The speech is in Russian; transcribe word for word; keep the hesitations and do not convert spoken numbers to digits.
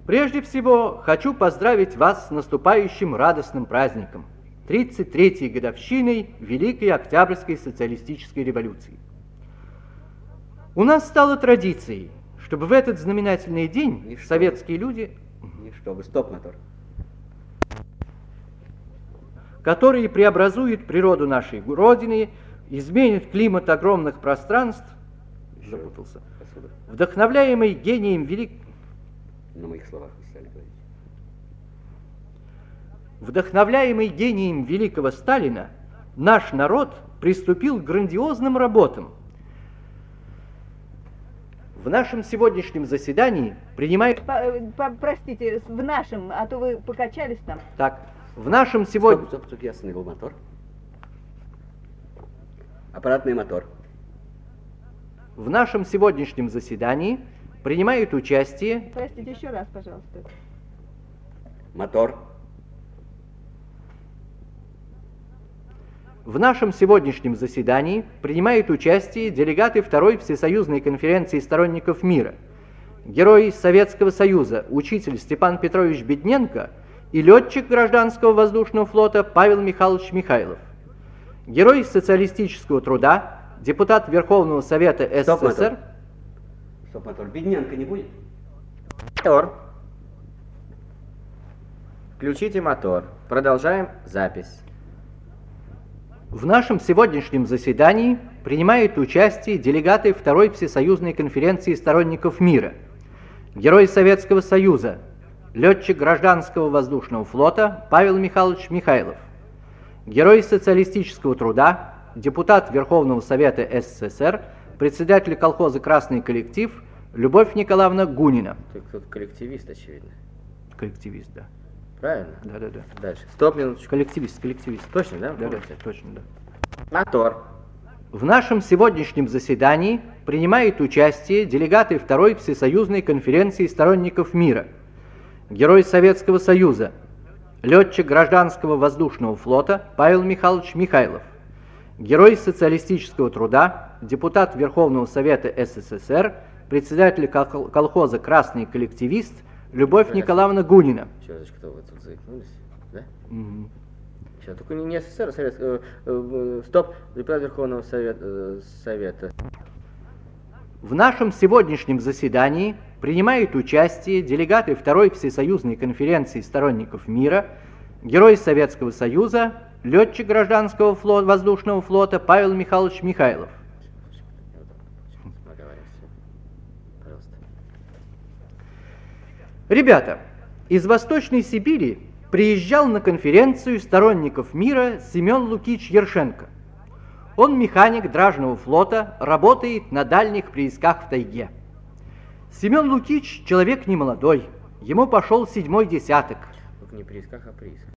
Прежде всего, хочу поздравить вас с наступающим радостным праздником – тридцать третьей годовщиной Великой Октябрьской социалистической революции. У нас стало традицией, чтобы в этот знаменательный день Не чтобы. советские люди, Не чтобы, стоп, мотор. которые преобразуют природу нашей Родины, изменят климат огромных пространств, запутался, вдохновляемый гением велик... На моих словах вы стали говорить. Вдохновляемый гением великого Сталина, наш народ приступил к грандиозным работам. В нашем сегодняшнем заседании принимают... По- по- Простите, в нашем, а то вы покачались там. Так, в нашем сегодня... Стоп, стоп, стоп, я остановил мотор. Аппаратный мотор. В нашем сегодняшнем заседании принимают участие... Простите, еще раз, пожалуйста. Мотор. В нашем сегодняшнем заседании принимают участие делегаты Второй Всесоюзной конференции сторонников мира, герой Советского Союза, учитель Степан Петрович Бедненко и летчик гражданского воздушного флота Павел Михайлович Михайлов, герой социалистического труда, депутат Верховного Совета Стоп, СССР. мотор. Стоп, мотор. Бедненко не будет? Мотор. Включите мотор. Продолжаем запись. В нашем сегодняшнем заседании принимают участие делегаты Второй Всесоюзной конференции сторонников мира, герой Советского Союза, летчик гражданского воздушного флота Павел Михайлович Михайлов, герой социалистического труда, депутат Верховного Совета СССР, председатель колхоза «Красный коллектив» Любовь Николаевна Гунина. Ты кто-то коллективист, очевидно. Коллективист, да. Правильно? Да-да-да. Дальше. Стоп, минуточку. Коллективист, коллективист. Точно, да? Да-да, Помните? точно, да. Мотор. В нашем сегодняшнем заседании принимают участие делегаты Второй Всесоюзной конференции сторонников мира, герой Советского Союза, летчик гражданского воздушного флота Павел Михайлович Михайлов, герой социалистического труда, депутат Верховного Совета СССР, председатель кол- колхоза «Красный коллективист» Любовь Здравствуйте. Николаевна Гунина. Чего, за что вы тут заикнулись? Да? Мгм. Сейчас, только не, не СССР, а Совет... э, э, э, стоп, депутат Верховного Совета, э, Совета. В нашем сегодняшнем заседании принимают участие делегаты Второй Всесоюзной конференции сторонников мира, герой Советского Союза, летчик гражданского флота, воздушного флота Павел Михайлович Михайлов. Оговоримся. Пожалуйста. Ребята, из Восточной Сибири приезжал на конференцию сторонников мира Семен Лукич Ершенко. Он механик дражного флота, работает на дальних приисках в тайге. Семен Лукич человек немолодой, ему пошел седьмой десяток. Только не приисках, а приисках.